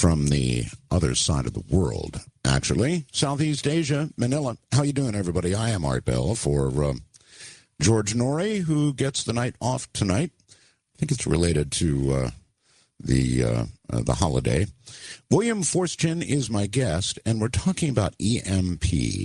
from the other side of the world, actually. Southeast Asia, Manila. How you doing, everybody? I am Art Bell for George Norrie, who gets the night off tonight. I think it's related to the holiday. William Forstchen is my guest, and we're talking about EMP.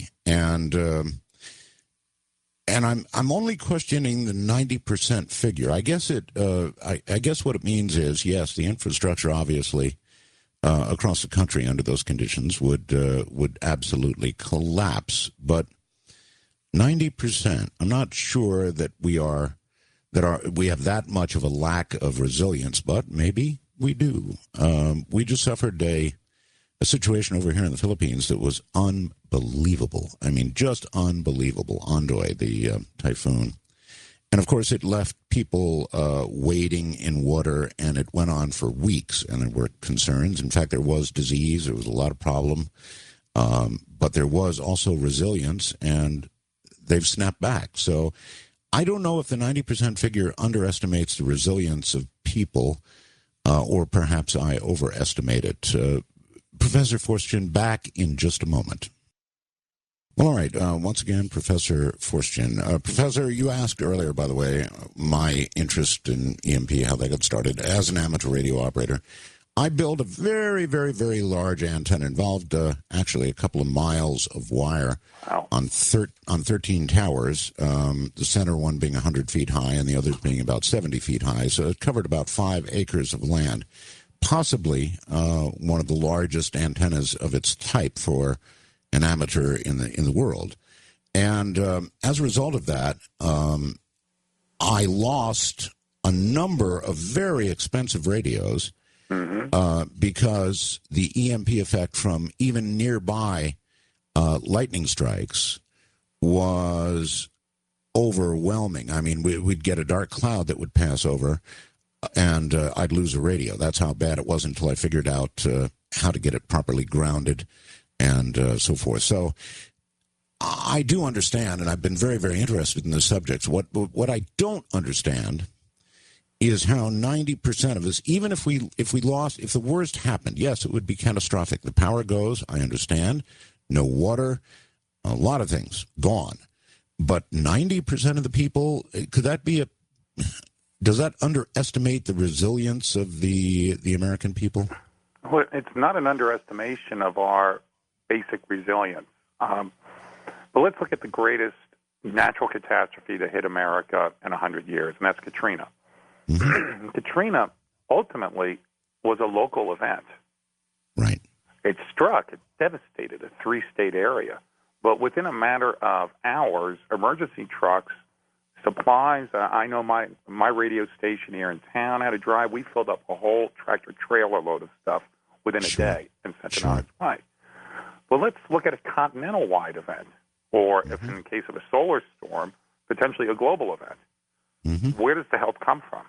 And I'm only questioning the 90% figure. I guess I guess what it means is, yes, the infrastructure obviously across the country under those conditions would absolutely collapse. But 90%, I'm not sure that we have that much of a lack of resilience, but maybe we do. We just suffered a situation over here in the Philippines that was unbelievable. I mean, just unbelievable. Ondoy, the typhoon. And, of course, it left people wading in water, and it went on for weeks, and there were concerns. In fact, there was disease. There was a lot of problem. But there was also resilience, and they've snapped back. So I don't know if the 90% figure underestimates the resilience of people, or perhaps I overestimate it. Professor Forstchen, back in just a moment. Well, all right. Once again, Professor Forstchen. Professor, you asked earlier, by the way, my interest in EMP, how that got started. As an amateur radio operator, I built a very, very, very large antenna. Involved actually a couple of miles of wire on 13 towers, the center one being 100 feet high and the others being about 70 feet high. So it covered about 5 acres of land. Possibly one of the largest antennas of its type for an amateur in the world. And as a result of that, I lost a number of very expensive radios because the EMP effect from even nearby lightning strikes was overwhelming. I mean, we'd get a dark cloud that would pass over, and I'd lose a radio. That's how bad it was until I figured out how to get it properly grounded and so forth. So I do understand, and I've been very, very interested in the subjects. What I don't understand is how 90% of us, even if we lost, if the worst happened, yes, it would be catastrophic. The power goes, I understand. No water, a lot of things gone. But 90% of the people, could that be does that underestimate the resilience of the American people? Well, it's not an underestimation of our basic resilience. But let's look at the greatest natural catastrophe that hit America in 100 years, and that's Katrina. Mm-hmm. Katrina ultimately was a local event. Right. It devastated a 3-state area. But within a matter of hours, emergency trucks, supplies, I know my radio station here in town had to drive. We filled up a whole tractor-trailer load of stuff within a day and sent it on its way. Well, let's look at a continental-wide event, or if in the case of a solar storm, potentially a global event. Mm-hmm. Where does the help come from?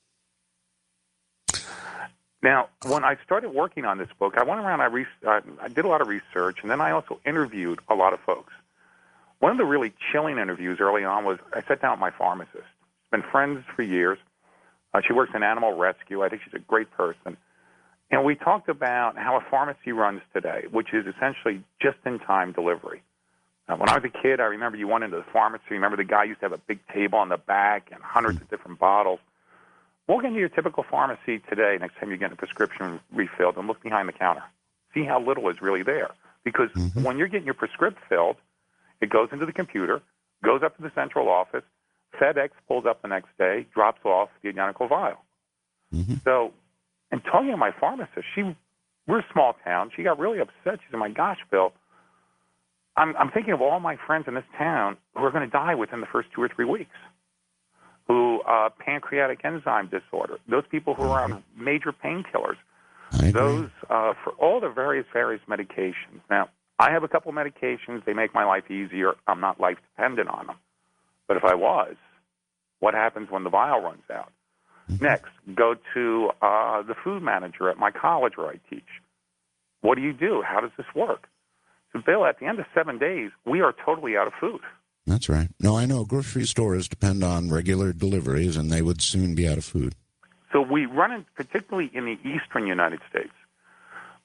Now, when I started working on this book, I went around, I did a lot of research, and then I also interviewed a lot of folks. One of the really chilling interviews early on was I sat down with my pharmacist. She's been friends for years. She works in animal rescue. I think she's a great person. And we talked about how a pharmacy runs today, which is essentially just-in-time delivery. When I was a kid, I remember you went into the pharmacy. Remember the guy used to have a big table on the back and hundreds of different bottles. Walk into your typical pharmacy today, next time you get a prescription refilled, and look behind the counter. See how little is really there. Because when you're getting your prescription filled, it goes into the computer, goes up to the central office, FedEx pulls up the next day, drops off the identical vial. Mm-hmm. So, and talking to my pharmacist, we're a small town. She got really upset. She said, my gosh, Bill, I'm thinking of all my friends in this town who are going to die within the first 2 or 3 weeks, who pancreatic enzyme disorder, those people who are on major painkillers, those for all the various medications. Now, I have a couple of medications. They make my life easier. I'm not life-dependent on them. But if I was, what happens when the vial runs out? Next, go to the food manager at my college where I teach. What do you do? How does this work? So, Bill, at the end of 7 days, we are totally out of food. That's right. No, I know grocery stores depend on regular deliveries, and they would soon be out of food. So we run in, particularly in the eastern United States,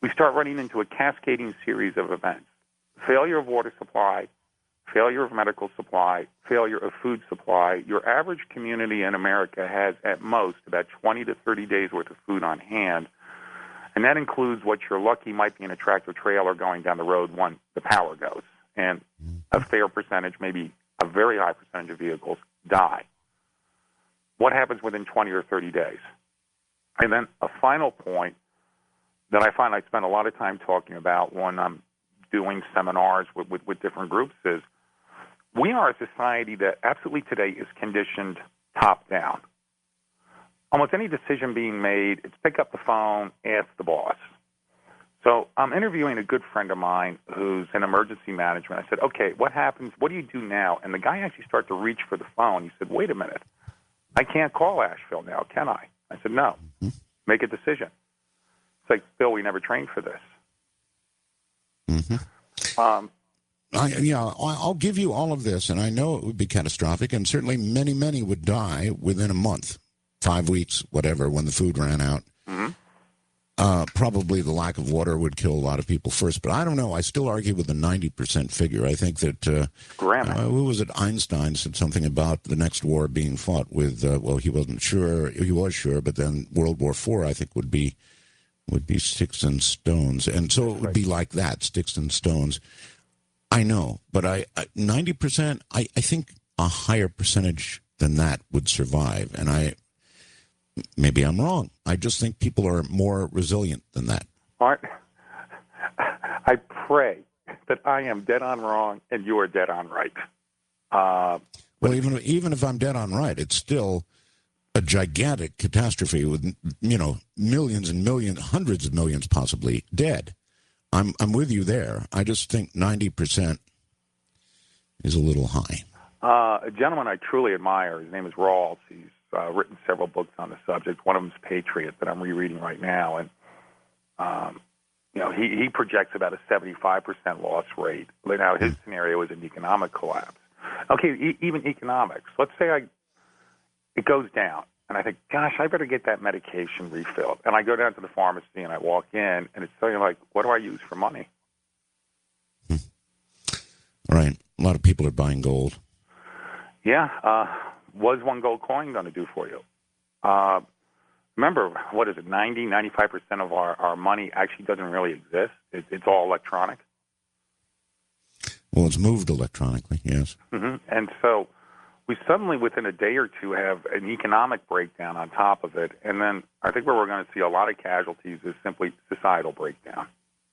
we start running into a cascading series of events. Failure of water supply, failure of medical supply, failure of food supply. Your average community in America has at most about 20 to 30 days worth of food on hand, and that includes what you're lucky might be in a tractor trailer going down the road when the power goes. And a fair percentage, maybe a very high percentage of vehicles die. What happens within 20 or 30 days? And then a final point that I find I spend a lot of time talking about when I'm doing seminars with different groups is we are a society that absolutely today is conditioned top down. Almost any decision being made, it's pick up the phone, ask the boss. So I'm interviewing a good friend of mine who's in emergency management. I said, okay, what happens? What do you do now? And the guy actually started to reach for the phone. He said, wait a minute. I can't call Asheville now, can I? I said, no. Make a decision. It's like, Bill, we never trained for this. I'll give you all of this, and I know it would be catastrophic, and certainly many, many would die within a month, 5 weeks, whatever, when the food ran out. Probably the lack of water would kill a lot of people first, but I don't know. I still argue with the 90% figure. I think that, who was it, Einstein said something about the next war being fought with, he wasn't sure, he was sure, but then World War IV, I think, would be sticks and stones. And so it would be like that, sticks and stones. I know, but 90%, I think a higher percentage than that would survive. And maybe I'm wrong. I just think people are more resilient than that. Art, I pray that I am dead on wrong and you are dead on right. Well, even if I'm dead on right, it's still a gigantic catastrophe with, millions and millions, hundreds of millions possibly dead. I'm with you there. I just think 90% is a little high. A gentleman I truly admire, his name is Rawls. He's written several books on the subject. One of them is Patriot that I'm rereading right now. And, he projects about a 75% loss rate. Now, his scenario is an economic collapse. Okay, even economics. Let's say it goes down. And I think, gosh, I better get that medication refilled. And I go down to the pharmacy and I walk in, and it's something like, what do I use for money? Right. A lot of people are buying gold. Yeah. Was one gold coin going to do for you? Remember, 95% of our money actually doesn't really exist. It's all electronic. Well, it's moved electronically, yes. And so we suddenly, within a day or two, have an economic breakdown on top of it. And then I think where we're going to see a lot of casualties is simply societal breakdown.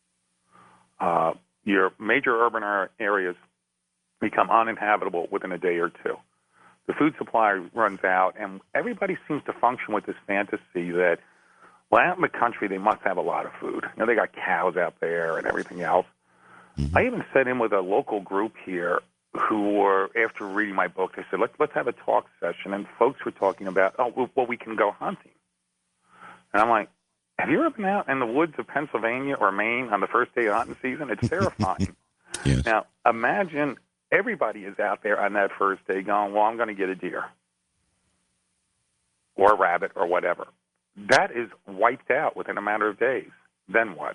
Your major urban areas become uninhabitable within a day or two. The food supply runs out, and everybody seems to function with this fantasy that, well, out in the country, they must have a lot of food. They got cows out there and everything else. I even sat in with a local group here who were, after reading my book, they said, let's have a talk session. And folks were talking about, we can go hunting. And I'm like, have you ever been out in the woods of Pennsylvania or Maine on the first day of hunting season? It's terrifying. Yes. Now, imagine everybody is out there on that first day going, well, I'm going to get a deer or a rabbit or whatever. That is wiped out within a matter of days. Then what?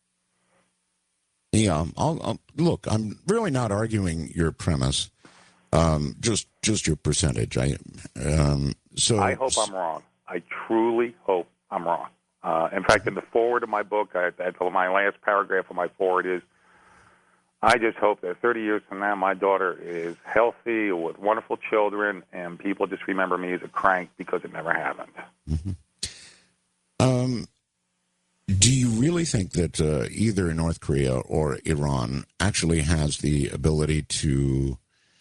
Yeah, look, I'm really not arguing your premise, just your percentage. I hope I'm wrong. I truly hope I'm wrong. In fact, in the foreword of my book, my last paragraph of my foreword is, I just hope that 30 years from now, my daughter is healthy with wonderful children, and people just remember me as a crank because it never happened. Do you really think that either North Korea or Iran actually has the ability to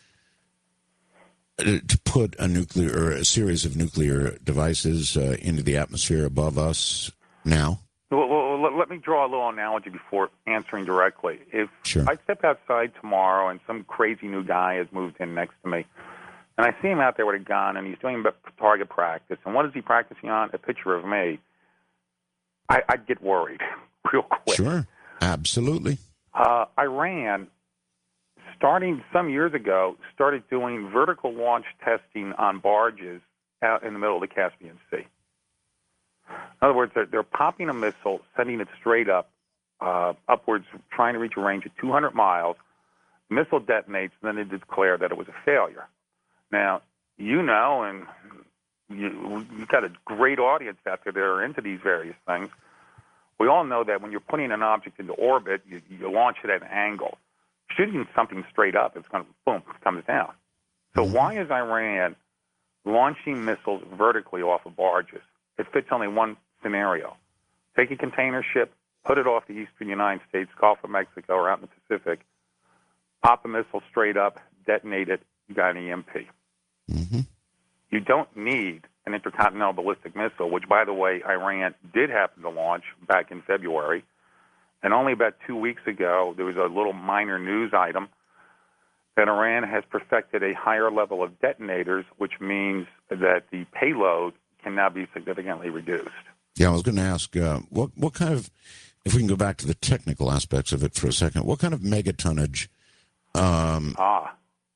put a series of nuclear devices into the atmosphere above us now? Well, let me draw a little analogy before answering directly. If Sure. I step outside tomorrow and some crazy new guy has moved in next to me, and I see him out there with a gun and he's doing target practice, and what is he practicing on? A picture of me. I'd get worried real quick. Sure, absolutely. Iran, starting some years ago, started doing vertical launch testing on barges out in the middle of the Caspian Sea. In other words, they're popping a missile, sending it straight up, upwards, trying to reach a range of 200 miles. Missile detonates, and then they declare that it was a failure. Now, you know, and you've got a great audience out there that are into these various things. We all know that when you're putting an object into orbit, you launch it at an angle. Shooting something straight up, it's going to, boom, it comes down. So why is Iran launching missiles vertically off of barges? It fits only one scenario. Take a container ship, put it off the eastern United States, Gulf of Mexico, or out in the Pacific, pop a missile straight up, detonate it, you got an EMP. Mm-hmm. You don't need an intercontinental ballistic missile, which, by the way, Iran did happen to launch back in February. And only about 2 weeks ago, there was a little minor news item that Iran has perfected a higher level of detonators, which means that the payload can now be significantly reduced. Yeah, I was going to ask, what kind of, if we can go back to the technical aspects of it for a second, what kind of megatonnage, kilotonnage,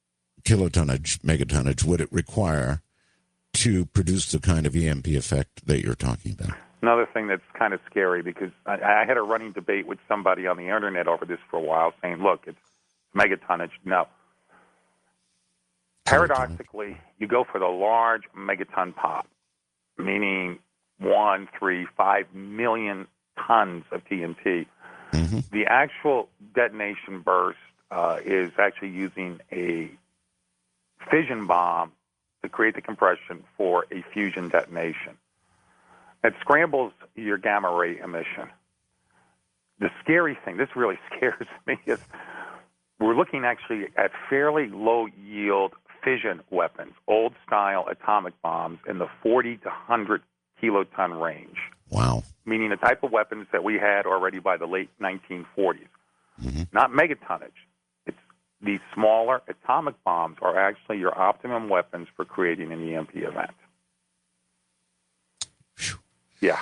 megatonnage would it require to produce the kind of EMP effect that you're talking about? Another thing that's kind of scary, because I had a running debate with somebody on the internet over this for a while, saying, look, it's megatonnage. No. Paradoxically, you go for the large megaton pop, meaning 1, 3, 5 million tons of TNT. Mm-hmm. The actual detonation burst is actually using a fission bomb to create the compression for a fusion detonation. It scrambles your gamma ray emission. The scary thing, this really scares me, is we're looking actually at fairly low yield fission weapons, old style atomic bombs in the 40 to 100 kiloton range. Wow. Meaning the type of weapons that we had already by the late 1940s. Mm-hmm. Not megatonnage. It's these smaller atomic bombs are actually your optimum weapons for creating an EMP event. Whew. Yeah.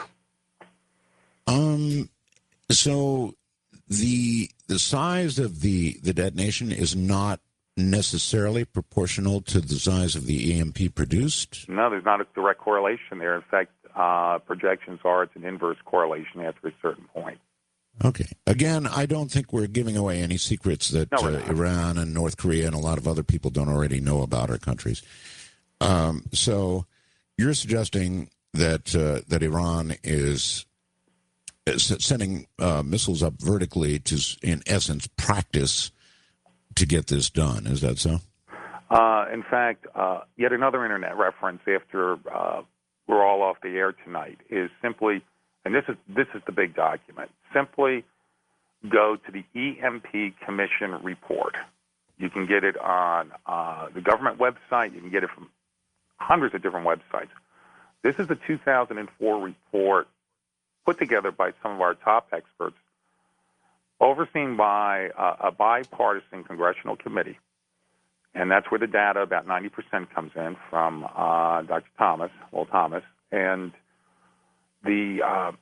So the size of the detonation is not necessarily proportional to the size of the EMP produced? No, there's not a direct correlation there. In fact, projections are it's an inverse correlation after a certain point. Okay. Again, I don't think we're giving away any secrets that Iran and North Korea and a lot of other people don't already know about our countries. So you're suggesting that that Iran is sending missiles up vertically to, in essence, practice to get this done. Is that so? In fact, yet another internet reference after we're all off the air tonight is simply, and this is the big document, simply go to the EMP Commission report. You can get it on the government website. You can get it from hundreds of different websites. This is the 2004 report put together by some of our top experts, overseen by a bipartisan congressional committee. And that's where the data, about 90%, comes in from Dr. Thomas, Will Thomas. And the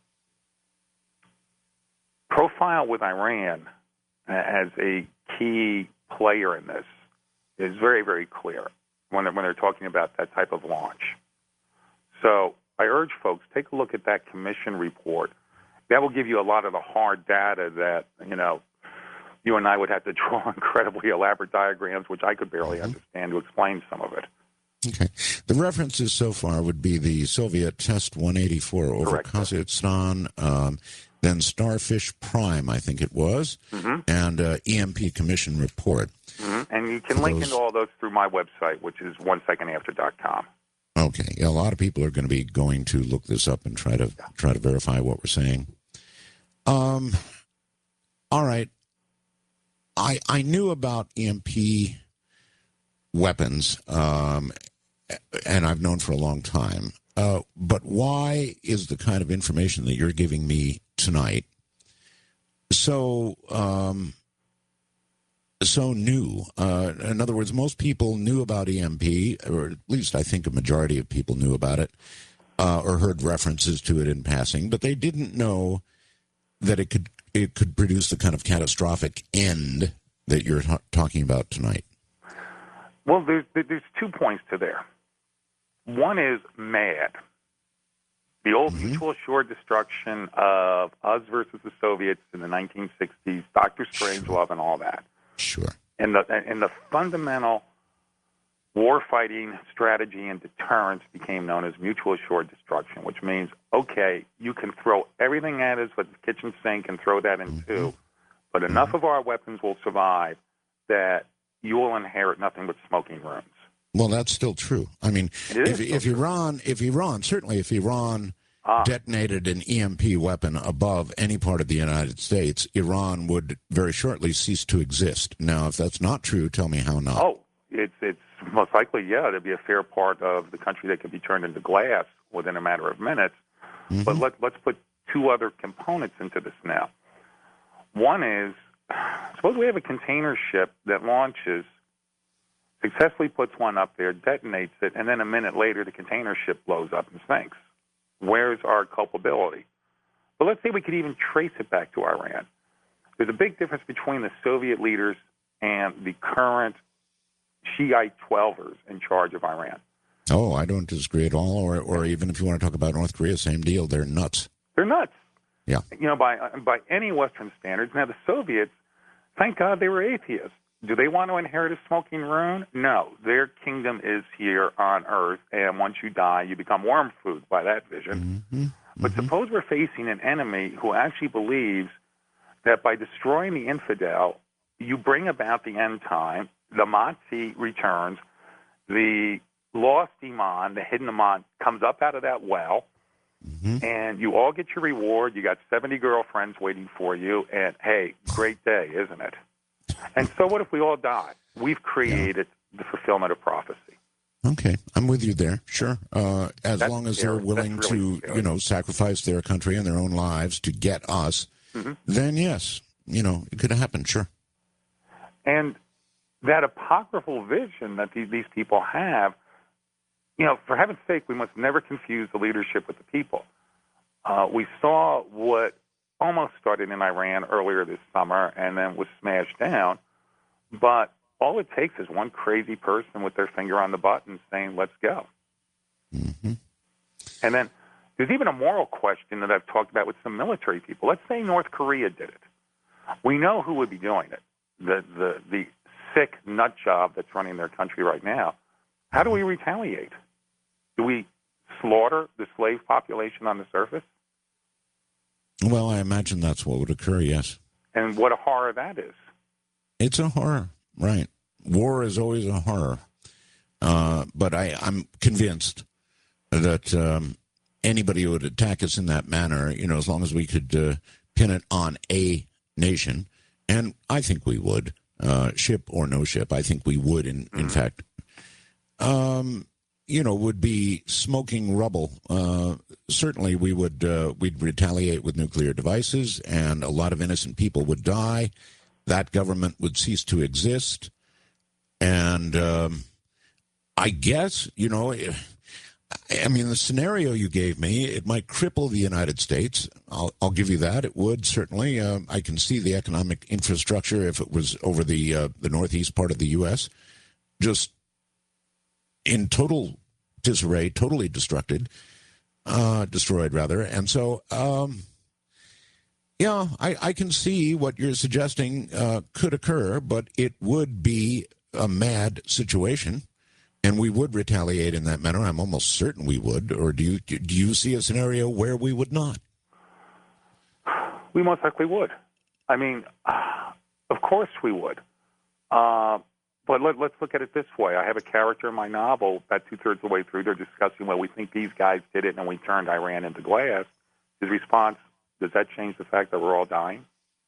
profile with Iran as a key player in this is very, very clear when they're talking about that type of launch. So I urge folks, take a look at that commission report. That will give you a lot of the hard data that, you and I would have to draw incredibly elaborate diagrams, which I could barely understand, to explain some of it. Okay. The references so far would be the Soviet Test 184 over Correct. Kazakhstan, then Starfish Prime, I think it was, and EMP Commission report. And you can link into all those through my website, which is onesecondafter.com. Okay. Yeah, a lot of people are going to be going to look this up and try to verify what we're saying. All right. I knew about EMP weapons, and I've known for a long time. But why is the kind of information that you're giving me tonight so new? In other words, most people knew about EMP, or at least I think a majority of people knew about it, or heard references to it in passing, but they didn't know that it could produce the kind of catastrophic end that you're talking about tonight. Well, there's 2 points to there. One is MAD. The old mutual assured destruction of us versus the Soviets in the 1960s, Dr. Strangelove and all that. Sure. And the fundamental war-fighting strategy and deterrence became known as mutual assured destruction, which means, okay, you can throw everything at us with the kitchen sink and throw that in too, but enough of our weapons will survive that you will inherit nothing but smoking rooms. Well, that's still true. I mean, if Iran detonated an EMP weapon above any part of the United States, Iran would very shortly cease to exist. Now, if that's not true, tell me how not. Oh, it's most likely, yeah, there'd be a fair part of the country that could be turned into glass within a matter of minutes. But let's put two other components into this now. One is, suppose we have a container ship that launches, successfully puts one up there, detonates it, and then a minute later the container ship blows up and sinks. Where's our culpability? But let's say we could even trace it back to Iran. There's a big difference between the Soviet leaders and the current Shiite Twelvers in charge of Iran. Oh, I don't disagree at all. Or even if you want to talk about North Korea, same deal. They're nuts. They're nuts. Yeah. You know, by any Western standards. Now, the Soviets, thank God they were atheists. Do they want to inherit a smoking ruin? No. Their kingdom is here on Earth, and once you die, you become worm food by that vision. But suppose we're facing an enemy who actually believes that by destroying the infidel, you bring about the end time, the Mahdi returns, the lost Iman, the hidden Iman, comes up out of that well, and you all get your reward. You got 70 girlfriends waiting for you, and hey, great day, isn't it? And so what if we all die? We've created the fulfillment of prophecy. Okay, I'm with you there. Sure, as long as they're willing to, sacrifice their country and their own lives to get us, then yes, it could happen. Sure. And that apocryphal vision that these people have, for heaven's sake, we must never confuse the leadership with the people. We saw what almost started in Iran earlier this summer and then was smashed down. But all it takes is one crazy person with their finger on the button saying, let's go. And then there's even a moral question that I've talked about with some military people. Let's say North Korea did it. We know who would be doing it, the sick nut job that's running their country right now. How do we retaliate? Do we slaughter the slave population on the surface? Well, I imagine that's what would occur, yes. And what a horror that is. It's a horror, right. War is always a horror. But I'm convinced that anybody who would attack us in that manner, as long as we could pin it on a nation, and I think we would, ship or no ship, I think we would, in fact, would be smoking rubble. Certainly we'd retaliate with nuclear devices, and a lot of innocent people would die. That government would cease to exist. And I guess, the scenario you gave me, it might cripple the United States. I'll give you that. It would, certainly. I can see the economic infrastructure, if it was over the northeast part of the U.S., just in total disarray, totally destroyed, rather. And so, I can see what you're suggesting could occur, but it would be a mad situation, and we would retaliate in that manner. I'm almost certain we would. Or do you see a scenario where we would not? We most likely would. I mean, of course we would. But let's look at it this way. I have a character in my novel, about two-thirds of the way through, they're discussing, well, we think these guys did it and we turned Iran into glass. His response, does that change the fact that we're all dying?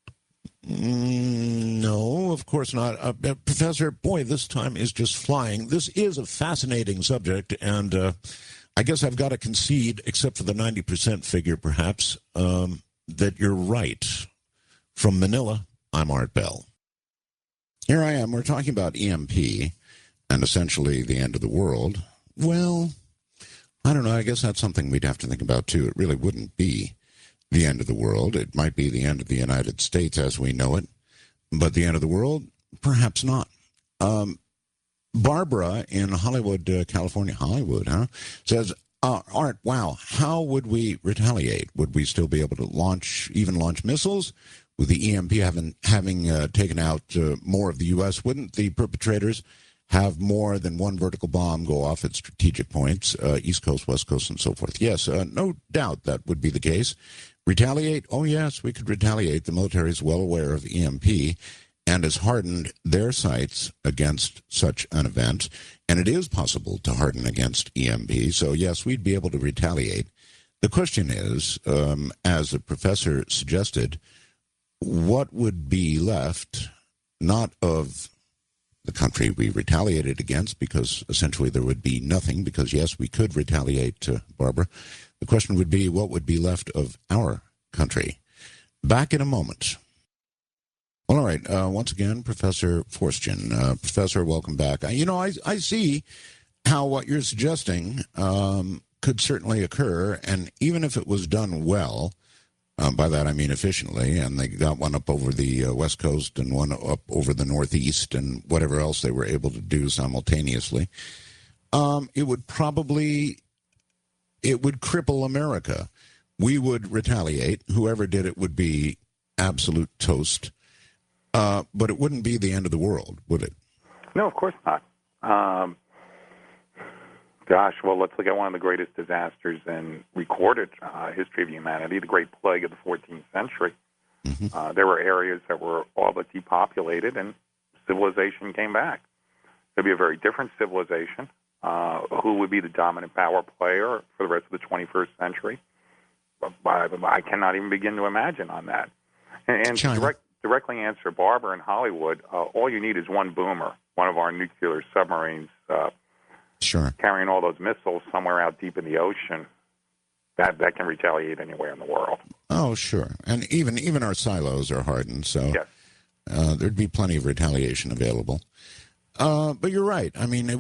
No, of course not. Professor, boy, this time is just flying. This is a fascinating subject, and I guess I've got to concede, except for the 90% figure, perhaps, that you're right. From Manila, I'm Art Bell. Here I am. We're talking about EMP and essentially the end of the world. Well, I don't know. I guess that's something we'd have to think about, too. It really wouldn't be the end of the world. It might be the end of the United States as we know it. But the end of the world, perhaps not. Barbara in Hollywood, California, says, Art, wow, how would we retaliate? Would we still be able to launch missiles? With the EMP having taken out more of the U.S., wouldn't the perpetrators have more than one vertical bomb go off at strategic points, East Coast, West Coast, and so forth? Yes, no doubt that would be the case. Retaliate? Oh, yes, we could retaliate. The military is well aware of EMP and has hardened their sights against such an event. And it is possible to harden against EMP. So, yes, we'd be able to retaliate. The question is, as the professor suggested, what would be left, not of the country we retaliated against, because essentially there would be nothing, because, yes, we could retaliate, Barbara. The question would be, what would be left of our country? Back in a moment. Well, all right. Once again, Professor Forstchen. Professor, welcome back. I see how what you're suggesting could certainly occur, and even if it was done well, by that I mean efficiently, and they got one up over the West Coast and one up over the Northeast and whatever else they were able to do simultaneously, it would cripple America. We would retaliate. Whoever did it would be absolute toast. But it wouldn't be the end of the world, would it? No, of course not. Gosh, well, let's look at one of the greatest disasters in recorded history of humanity, the Great Plague of the 14th century. Mm-hmm. There were areas that were all but depopulated, and civilization came back. It'd be a very different civilization. Who would be the dominant power player for the rest of the 21st century? I cannot even begin to imagine on that. And directly answer Barbara in Hollywood, all you need is one boomer, one of our nuclear submarines, sure, carrying all those missiles somewhere out deep in the ocean. That can retaliate anywhere in the world. Oh, sure. And even our silos are hardened, so yes. There'd be plenty of retaliation available. But you're right. I mean, it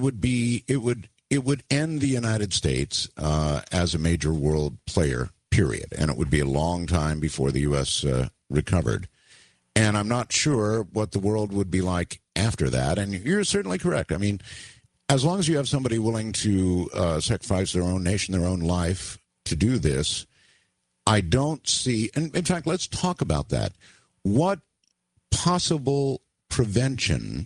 would end the United States as a major world player, period. And it would be a long time before the U.S. recovered. And I'm not sure what the world would be like after that. And you're certainly correct. I mean, as long as you have somebody willing to sacrifice their own nation, their own life to do this, I don't see, and in fact, let's talk about that. What possible prevention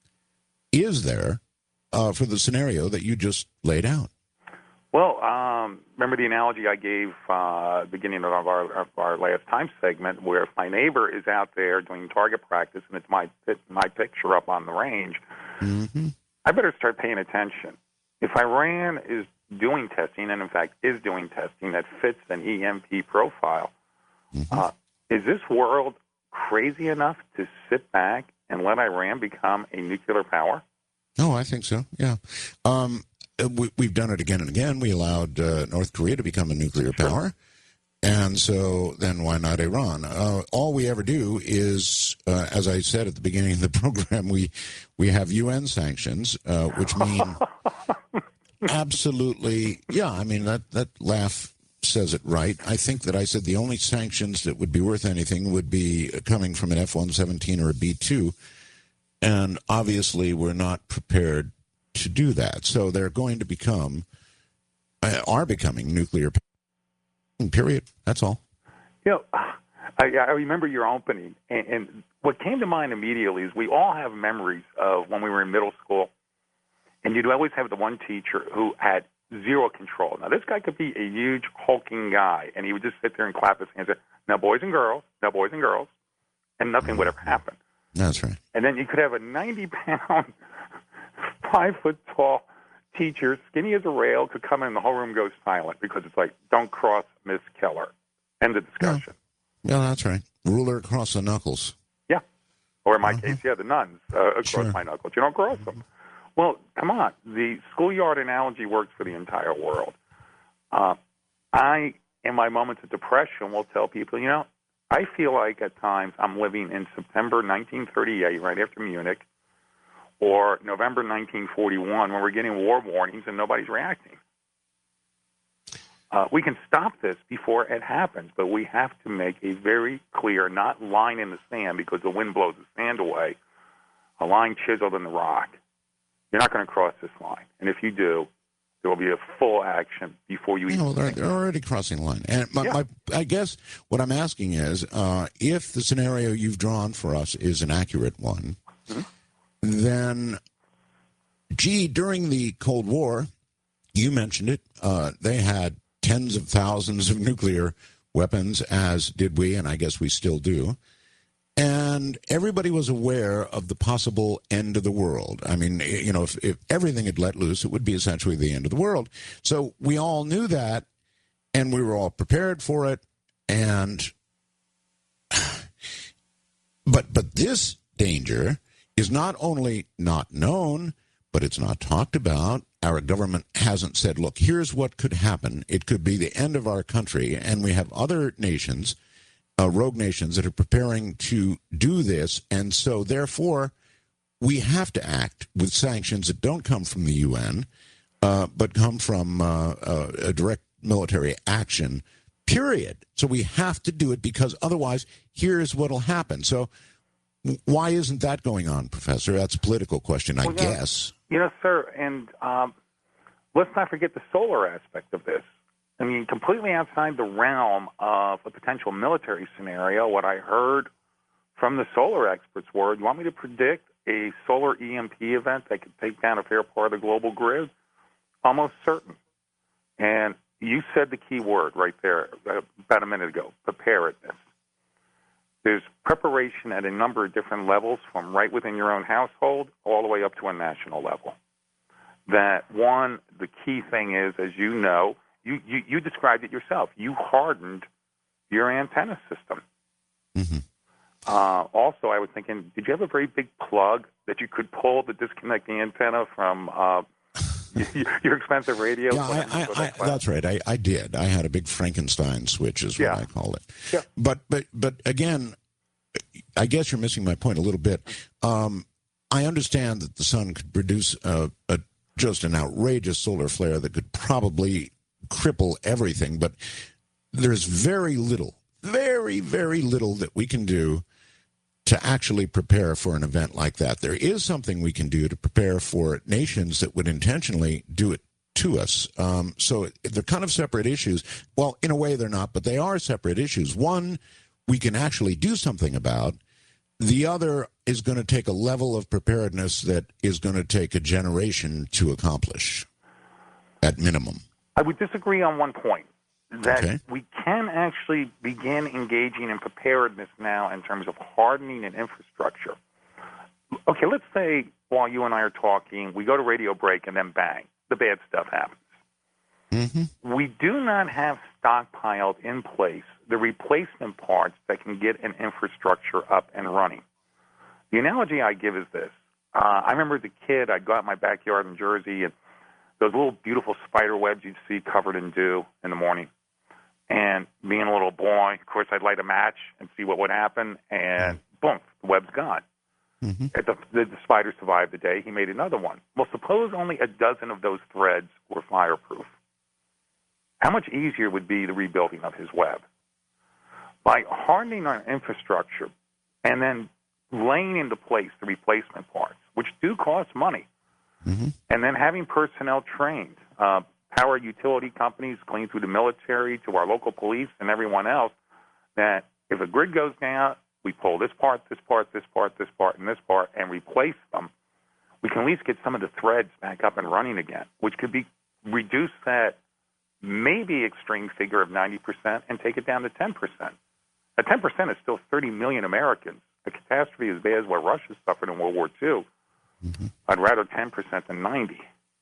is there for the scenario that you just laid out? Well, remember the analogy I gave beginning of our last time segment, where if my neighbor is out there doing target practice and it's my picture up on the range, mm-hmm. I better start paying attention. If Iran is doing testing, and in fact is doing testing that fits an EMP profile, mm-hmm. Is this world crazy enough to sit back and let Iran become a nuclear power? Oh, I think so, yeah. We've done it again and again. We allowed North Korea to become a nuclear power. And so then why not Iran? All we ever do is, as I said at the beginning of the program, we have UN sanctions, which mean absolutely, yeah, I mean, that laugh says it right. I think that I said the only sanctions that would be worth anything would be coming from an F-117 or a B-2. And obviously we're not prepared to do that. So they're going to are becoming nuclear power, period. That's all. You know, I remember your opening, and what came to mind immediately is we all have memories of when we were in middle school, and you'd always have the one teacher who had zero control. Now, this guy could be a huge, hulking guy, and he would just sit there and clap his hands and say, now, boys and girls, and nothing would ever happen. That's right. And then you could have a 90-pound, 5-foot-tall teacher, skinny as a rail, could come in and the whole room goes silent because it's like, don't cross Miss Keller. End of discussion. Yeah, that's right. Ruler across the knuckles. Yeah. Or in my case, the nuns across my knuckles. You don't cross them. Well, come on. The schoolyard analogy works for the entire world. I, in my moments of depression, will tell people, I feel like at times I'm living in September 1938, right after Munich, or November 1941, when we're getting war warnings and nobody's reacting. We can stop this before it happens, but we have to make a very clear, not line in the sand because the wind blows the sand away, a line chiseled in the rock. You're not going to cross this line. And if you do, there will be a full action before you even. They're already crossing the line. And I guess what I'm asking is, if the scenario you've drawn for us is an accurate one, then, during the Cold War, you mentioned it, they had tens of thousands of nuclear weapons, as did we, and I guess we still do. And everybody was aware of the possible end of the world. I mean, if everything had let loose, it would be essentially the end of the world. So we all knew that, and we were all prepared for it. And but this danger is not only not known, but it's not talked about. Our government hasn't said, look, here's what could happen. It could be the end of our country, and we have other nations, rogue nations, that are preparing to do this, and so therefore we have to act with sanctions that don't come from the UN, but come from a direct military action, period. So we have to do it, because otherwise here's what will happen. So why isn't that going on, Professor? That's a political question, I guess. Sir, and let's not forget the solar aspect of this. I mean, completely outside the realm of a potential military scenario, what I heard from the solar experts were, you want me to predict a solar EMP event that could take down a fair part of the global grid? Almost certain. And you said the key word right there about a minute ago, preparedness. There's preparation at a number of different levels, from right within your own household all the way up to a national level. That one, the key thing is, as you know, you described it yourself. You hardened your antenna system. Mm-hmm. Also, I was thinking, did you have a very big plug that you could pull to disconnect the antenna from your expensive radio? Yeah, that's right. I did. I had a big Frankenstein switch, is what I call it. Yeah. But again, I guess you're missing my point a little bit. I understand that the sun could produce just an outrageous solar flare that could probably cripple everything, but there's very little, very, very little that we can do to actually prepare for an event like that. There is something we can do to prepare for nations that would intentionally do it to us. So they're kind of separate issues. Well, in a way they're not, but they are separate issues. One, we can actually do something about. The other is going to take a level of preparedness that is going to take a generation to accomplish, at minimum. I would disagree on one point, that we can actually begin engaging in preparedness now in terms of hardening an infrastructure. Okay, let's say while you and I are talking, we go to radio break and then bang, the bad stuff happens. Mm-hmm. We do not have stockpiled in place the replacement parts that can get an infrastructure up and running. The analogy I give is this. I remember as a kid, I'd go out in my backyard in Jersey, and those little beautiful spider webs you'd see covered in dew in the morning. And being a little boy, of course, I'd light a match and see what would happen, and boom, the web's gone. Mm-hmm. The spider survived the day. He made another one. Well, suppose only a dozen of those threads were fireproof. How much easier would be the rebuilding of his web? By hardening our infrastructure and then laying into place the replacement parts, which do cost money, and then having personnel trained, power utility companies clean through the military to our local police and everyone else, that if a grid goes down, we pull this part, this part, this part, this part, and this part, and replace them, we can at least get some of the threads back up and running again, which could be reduce that maybe extreme figure of 90% and take it down to 10%. Now, 10% is still 30 million Americans. A catastrophe as bad as what Russia suffered in World War II. Mm-hmm. I'd rather 10% than 90.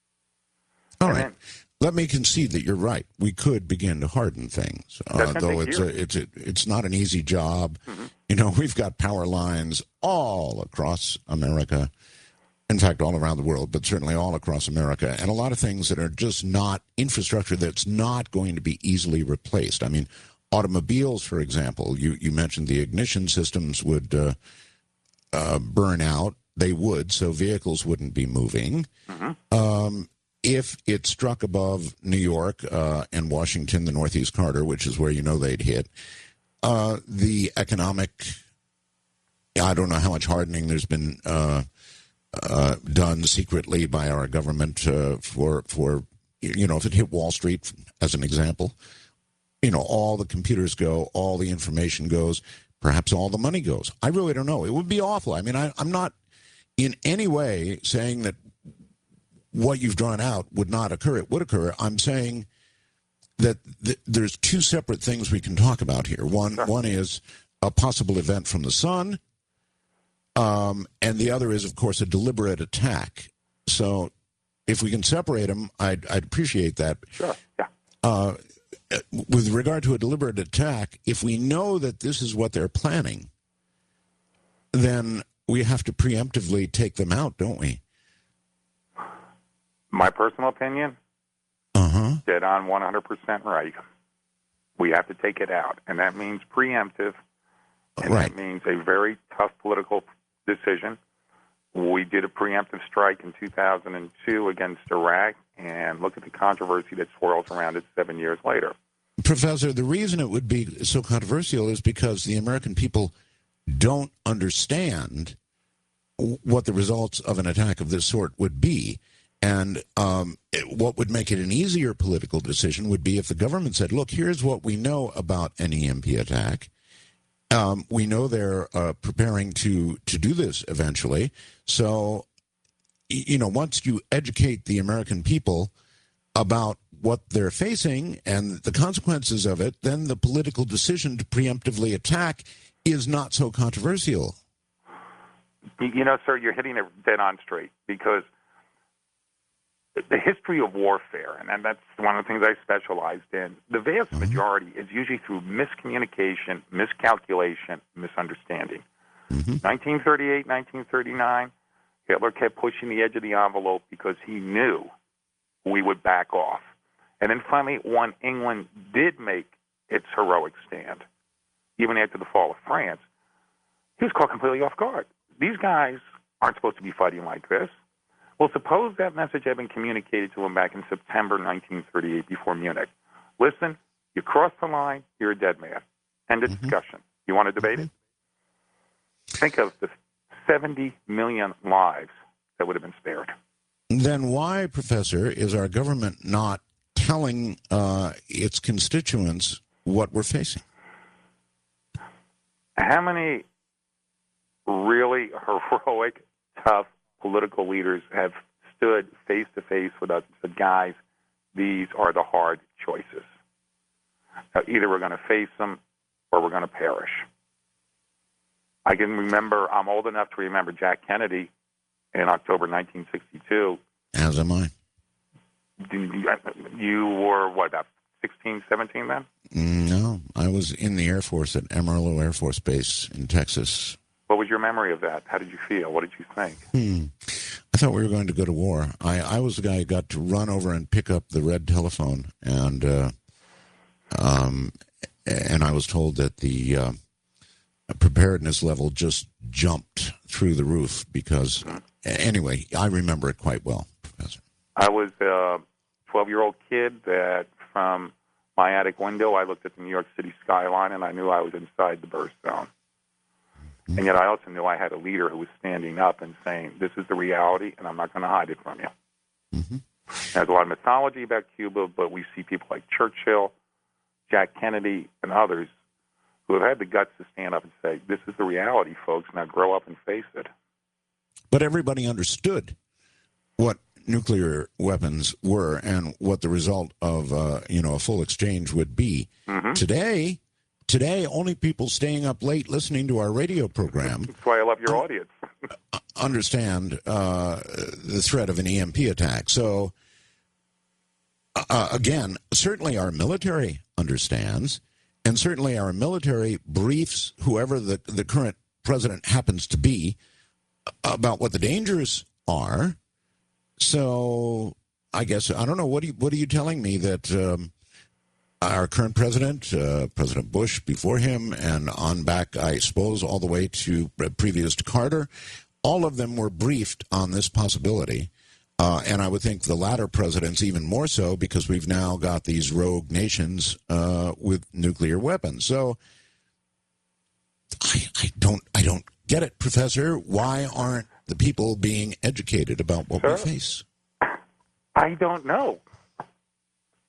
All right. Let me concede that you're right. We could begin to harden things, though it's not an easy job. Mm-hmm. You know, we've got power lines all across America. In fact, all around the world, but certainly all across America, and a lot of things that are just not infrastructure that's not going to be easily replaced. I mean, automobiles, for example, you mentioned the ignition systems would burn out. They would, so vehicles wouldn't be moving. Mm-hmm. If it struck above New York and Washington, the Northeast Corridor, which is where you know they'd hit, the economic, I don't know how much hardening there's been done secretly by our government for if it hit Wall Street, as an example, all the computers go, all the information goes, perhaps all the money goes. I really don't know. It would be awful. I mean, I'm not in any way saying that what you've drawn out would not occur. It would occur. I'm saying that there's two separate things we can talk about here. One is a possible event from the sun, and the other is, of course, a deliberate attack. So if we can separate them, I'd appreciate that. Sure, yeah. With regard to a deliberate attack, if we know that this is what they're planning, then we have to preemptively take them out, don't we? My personal opinion, dead on 100% right. We have to take it out, and that means preemptive, and that means a very tough political decision. We did a preemptive strike in 2002 against Iraq, and look at the controversy that swirls around it 7 years later. Professor, the reason it would be so controversial is because the American people don't understand what the results of an attack of this sort would be. And what would make it an easier political decision would be if the government said, look, here's what we know about an EMP attack. We know they're preparing to do this eventually. So, once you educate the American people about what they're facing and the consequences of it, then the political decision to preemptively attack is not so controversial. Sir, you're hitting it dead on straight, because the history of warfare, and that's one of the things I specialized in, the vast majority is usually through miscommunication, miscalculation, misunderstanding. 1938, 1939, Hitler kept pushing the edge of the envelope because he knew we would back off. And then finally, when England did make its heroic stand, even after the fall of France, he was caught completely off guard. These guys aren't supposed to be fighting like this. Well, suppose that message had been communicated to him back in September 1938 before Munich. Listen, you crossed the line, you're a dead man. End of discussion. You want to debate it? Think of the 70 million lives that would have been spared. Then why, Professor, is our government not telling its constituents what we're facing? How many really heroic, tough political leaders have stood face-to-face with us and said, guys, these are the hard choices. Now, either we're going to face them or we're going to perish. I can remember, I'm old enough to remember Jack Kennedy in October 1962. As am I. You were, what, about 16, 17 then? No, I was in the Air Force at Amarillo Air Force Base in Texas. What was your memory of that? How did you feel? What did you think? I thought we were going to go to war. I was the guy who got to run over and pick up the red telephone, and I was told that the preparedness level just jumped through the roof because, anyway, I remember it quite well, Professor. I was a 12-year-old kid that from my attic window, I looked at the New York City skyline, and I knew I was inside the burst zone. And yet I also knew I had a leader who was standing up and saying, this is the reality, and I'm not going to hide it from you. There's a lot of mythology about Cuba, but we see people like Churchill, Jack Kennedy, and others who have had the guts to stand up and say, this is the reality, folks, now grow up and face it. But everybody understood what nuclear weapons were and what the result of a full exchange would be. Today, only people staying up late listening to our radio program that's why I love your audience. understand the threat of an EMP attack. So, again, certainly our military understands, and certainly our military briefs whoever the current president happens to be about what the dangers are. So, I guess, I don't know, what are you telling me that our current president, President Bush before him, and on back, I suppose, all the way to previous to Carter, all of them were briefed on this possibility. And I would think the latter presidents even more so, because we've now got these rogue nations with nuclear weapons. So I don't get it, Professor. Why aren't the people being educated about what we face? I don't know.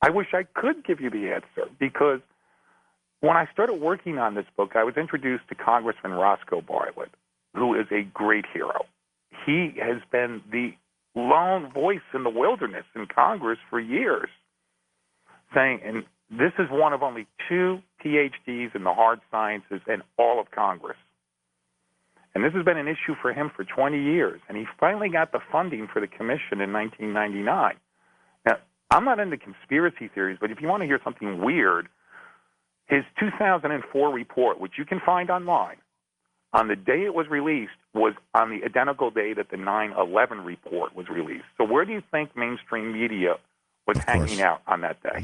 I wish I could give you the answer, because when I started working on this book, I was introduced to Congressman Roscoe Bartlett, who is a great hero. He has been the lone voice in the wilderness in Congress for years, saying, and this is one of only 2 PhDs in the hard sciences in all of Congress. And this has been an issue for him for 20 years. And he finally got the funding for the commission in 1999. Now, I'm not into conspiracy theories, but if you want to hear something weird, his 2004 report, which you can find online, on the day it was released was on the identical day that the 9/11 report was released. So where do you think mainstream media was hanging out on that day?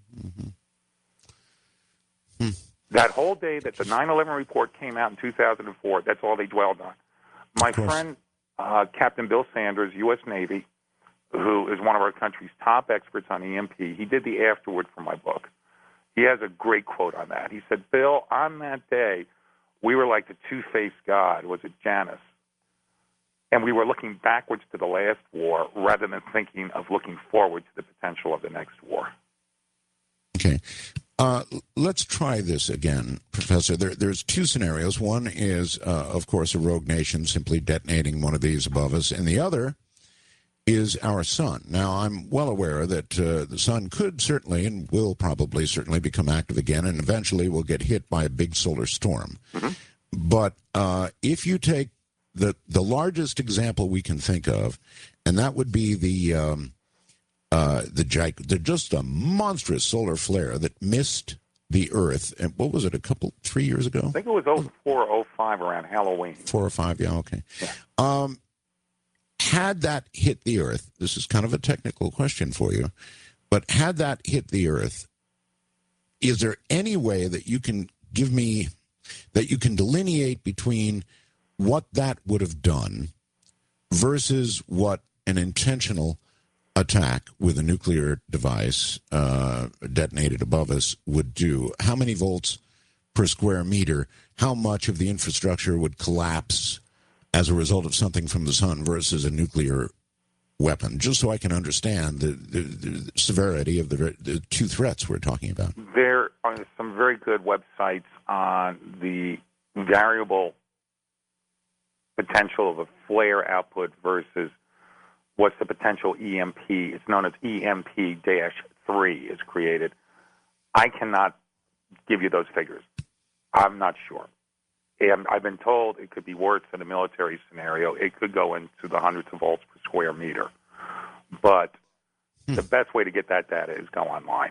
That whole day that the 9/11 report came out in 2004, that's all they dwelled on. My friend, Captain Bill Sanders, U.S. Navy, who is one of our country's top experts on EMP, he did the afterword for my book. He has a great quote on that. He said, Bill, on that day, we were like the two-faced God. Was it Janus? And we were looking backwards to the last war rather than thinking of looking forward to the potential of the next war. Okay. Let's try this again, Professor. There's 2 scenarios. One is, of course, a rogue nation simply detonating one of these above us, and the other is our sun. Now, I'm well aware that the sun could certainly and will probably certainly become active again, and eventually will get hit by a big solar storm. Mm-hmm. But if you take the largest example we can think of, and that would be the just a monstrous solar flare that missed the Earth. And what was it, 3 years ago? I think it was 04 or 05 around Halloween. 4 or 5, yeah, okay. Yeah. Had that hit the Earth, this is kind of a technical question for you, but had that hit the Earth, is there any way that you can give me, that you can delineate between what that would have done versus what an intentional attack with a nuclear device detonated above us would do? How many volts per square meter? How much of the infrastructure would collapse as a result of something from the sun versus a nuclear weapon? Just so I can understand the severity of the 2 threats we're talking about. There are some very good websites on the variable potential of a flare output versus what's the potential EMP. It's known as EMP-3 is created. I cannot give you those figures. I'm not sure. And I've been told it could be worse in a military scenario. It could go into the hundreds of volts per square meter. But the best way to get that data is go online.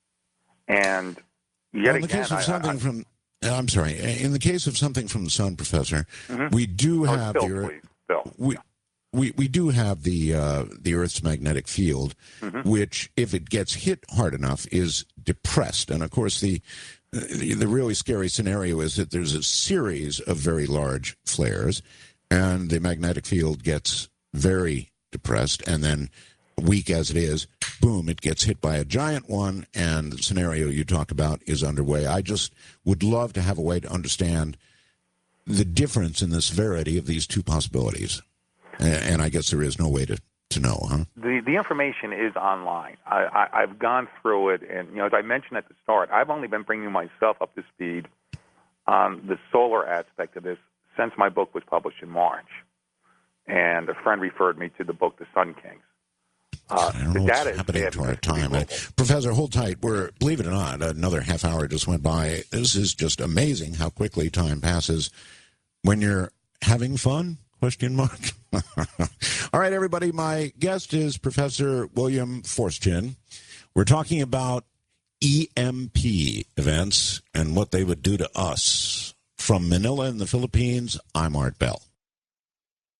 And yet in the again, case of something from, I'm sorry, in the case of something from the sun, Professor, we do have Bill, the Earth. please, Bill. We do have the Earth's magnetic field, which, if it gets hit hard enough, is depressed. And of course, the really scary scenario is that there's a series of very large flares, and the magnetic field gets very depressed, and then, weak as it is, boom, it gets hit by a giant one, and the scenario you talk about is underway. I just would love to have a way to understand the difference in the severity of these 2 possibilities. And I guess there is no way to know, huh? The information is online. I've gone through it, and as I mentioned at the start, I've only been bringing myself up to speed on the solar aspect of this since my book was published in March. And a friend referred me to the book, The Sun Kings. I don't know what's happening to our time. Professor, hold tight. Believe it or not, another half hour just went by. This is just amazing how quickly time passes when you're having fun. ? All right, everybody. My guest is Professor William Forstchen. We're talking about EMP events and what they would do to us. From Manila in the Philippines, I'm Art Bell.